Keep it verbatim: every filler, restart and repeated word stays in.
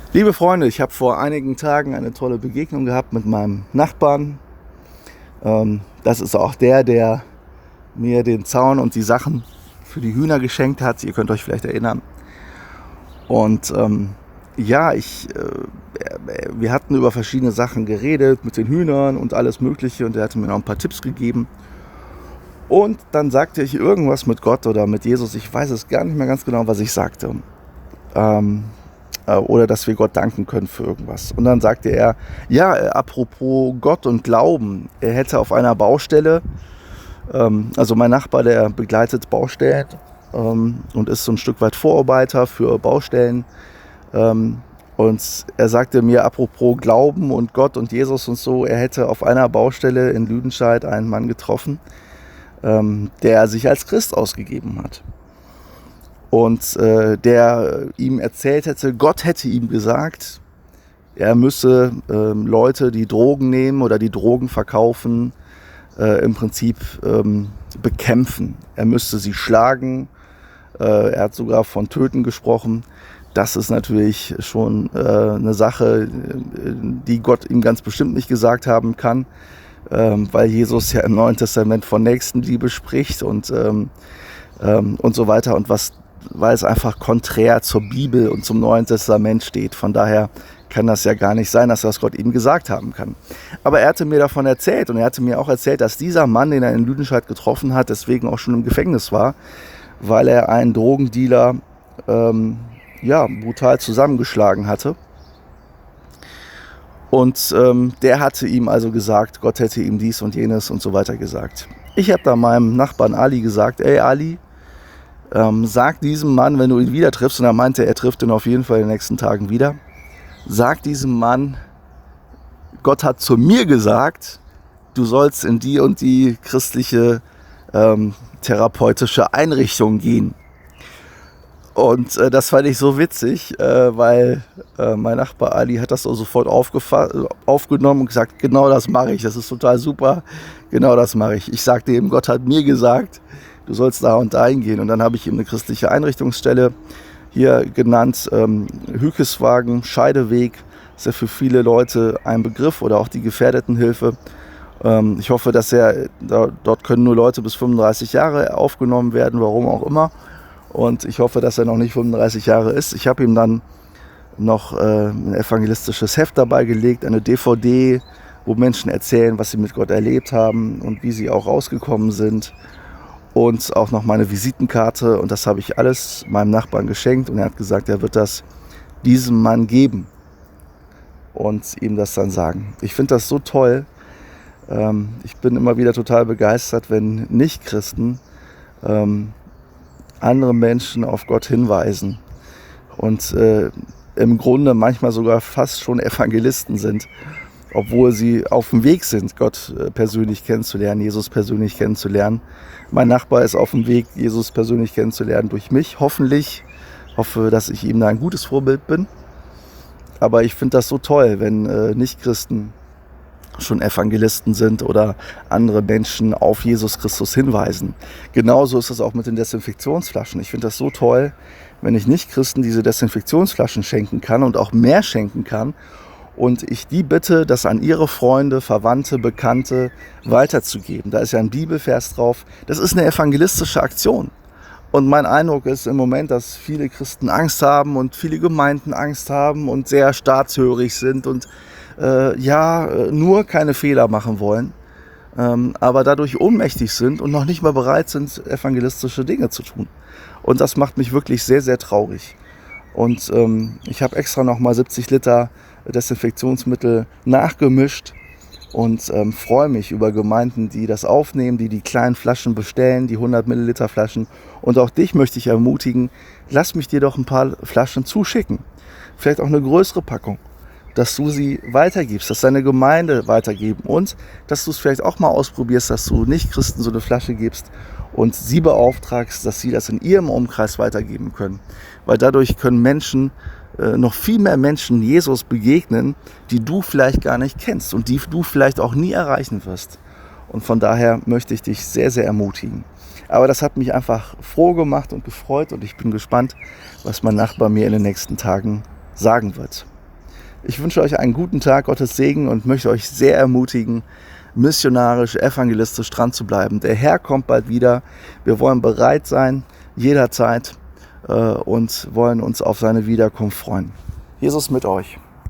Liebe Freunde, ich habe vor einigen Tagen eine tolle Begegnung gehabt mit meinem Nachbarn. Ähm, das ist auch der, der mir den Zaun und die Sachen für die Hühner geschenkt hat. Ihr könnt euch vielleicht erinnern. Und ähm, ja, ich, äh, wir hatten über verschiedene Sachen geredet mit den Hühnern und alles Mögliche. Und er hatte mir noch ein paar Tipps gegeben. Und dann sagte ich irgendwas mit Gott oder mit Jesus. Ich weiß es gar nicht mehr ganz genau, was ich sagte. Ähm, Oder dass wir Gott danken können für irgendwas. Und dann sagte er, ja, apropos Gott und Glauben, er hätte auf einer Baustelle, ähm, also mein Nachbar, der begleitet Baustellen ähm, und ist so ein Stück weit Vorarbeiter für Baustellen. Ähm, und er sagte mir, apropos Glauben und Gott und Jesus und so, er hätte auf einer Baustelle in Lüdenscheid einen Mann getroffen, ähm, der sich als Christ ausgegeben hat. Und äh, der ihm erzählt hätte, Gott hätte ihm gesagt, er müsse äh, Leute, die Drogen nehmen oder die Drogen verkaufen, äh, im Prinzip ähm, bekämpfen. Er müsste sie schlagen. Äh, er hat sogar von Töten gesprochen. Das ist natürlich schon äh, eine Sache, die Gott ihm ganz bestimmt nicht gesagt haben kann, ähm, weil Jesus ja im Neuen Testament von Nächstenliebe spricht und, ähm, ähm, und so weiter. Und was weil es einfach konträr zur Bibel und zum Neuen Testament steht. Von daher kann das ja gar nicht sein, dass das Gott ihm gesagt haben kann. Aber er hatte mir davon erzählt und er hatte mir auch erzählt, dass dieser Mann, den er in Lüdenscheid getroffen hat, deswegen auch schon im Gefängnis war, weil er einen Drogendealer ähm, ja, brutal zusammengeschlagen hatte. Und ähm, der hatte ihm also gesagt, Gott hätte ihm dies und jenes und so weiter gesagt. Ich habe da meinem Nachbarn Ali gesagt, ey Ali, Ähm, sag diesem Mann, wenn du ihn wieder triffst, und er meinte, er trifft ihn auf jeden Fall in den nächsten Tagen wieder, sag diesem Mann, Gott hat zu mir gesagt, du sollst in die und die christliche ähm, therapeutische Einrichtung gehen. Und äh, das fand ich so witzig, äh, weil äh, mein Nachbar Ali hat das so sofort aufgenommen und gesagt, genau das mache ich, das ist total super, genau das mache ich. Ich sagte ihm, Gott hat mir gesagt, du sollst da und da hingehen. Und dann habe ich ihm eine christliche Einrichtungsstelle hier genannt, ähm, Hückeswagen, Scheideweg, ist ja für viele Leute ein Begriff, oder auch die Gefährdetenhilfe. Ähm, ich hoffe, dass er, da, dort können nur Leute bis fünfunddreißig Jahre aufgenommen werden, warum auch immer. Und ich hoffe, dass er noch nicht fünfunddreißig Jahre ist. Ich habe ihm dann noch äh, ein evangelistisches Heft dabei gelegt, eine D V D, wo Menschen erzählen, was sie mit Gott erlebt haben und wie sie auch rausgekommen sind. Und auch noch meine Visitenkarte, und das habe ich alles meinem Nachbarn geschenkt, und er hat gesagt, er wird das diesem Mann geben und ihm das dann sagen. Ich finde das so toll. Ähm, ich bin immer wieder total begeistert, wenn Nichtchristen ähm, andere Menschen auf Gott hinweisen und äh, im Grunde manchmal sogar fast schon Evangelisten sind, obwohl sie auf dem Weg sind, Gott persönlich kennenzulernen, Jesus persönlich kennenzulernen. Mein Nachbar ist auf dem Weg, Jesus persönlich kennenzulernen durch mich, hoffentlich. Ich hoffe, dass ich ihm da ein gutes Vorbild bin. Aber ich finde das so toll, wenn äh, Nichtchristen schon Evangelisten sind oder andere Menschen auf Jesus Christus hinweisen. Genauso ist es auch mit den Desinfektionsflaschen. Ich finde das so toll, wenn ich Nichtchristen diese Desinfektionsflaschen schenken kann und auch mehr schenken kann, und ich die bitte, das an ihre Freunde, Verwandte, Bekannte weiterzugeben. Da ist ja ein Bibelvers drauf. Das ist eine evangelistische Aktion. Und mein Eindruck ist im Moment, dass viele Christen Angst haben und viele Gemeinden Angst haben und sehr staatshörig sind und äh, ja, nur keine Fehler machen wollen, ähm, aber dadurch ohnmächtig sind und noch nicht mal bereit sind, evangelistische Dinge zu tun. Und das macht mich wirklich sehr, sehr traurig. Und ähm, ich habe extra nochmal siebzig Liter Desinfektionsmittel nachgemischt und ähm, freue mich über Gemeinden, die das aufnehmen, die die kleinen Flaschen bestellen, die hundert Milliliter Flaschen. Und auch dich möchte ich ermutigen, lass mich dir doch ein paar Flaschen zuschicken. Vielleicht auch eine größere Packung, dass du sie weitergibst, dass deine Gemeinde weitergeben und dass du es vielleicht auch mal ausprobierst, dass du Nicht-Christen so eine Flasche gibst und sie beauftragst, dass sie das in ihrem Umkreis weitergeben können. Weil dadurch können Menschen, äh, noch viel mehr Menschen Jesus begegnen, die du vielleicht gar nicht kennst und die du vielleicht auch nie erreichen wirst. Und von daher möchte ich dich sehr, sehr ermutigen. Aber das hat mich einfach froh gemacht und gefreut, und ich bin gespannt, was mein Nachbar mir in den nächsten Tagen sagen wird. Ich wünsche euch einen guten Tag, Gottes Segen und möchte euch sehr ermutigen, missionarisch, evangelistisch dran zu bleiben. Der Herr kommt bald wieder. Wir wollen bereit sein, jederzeit, äh, und wollen uns auf seine Wiederkunft freuen. Jesus mit euch.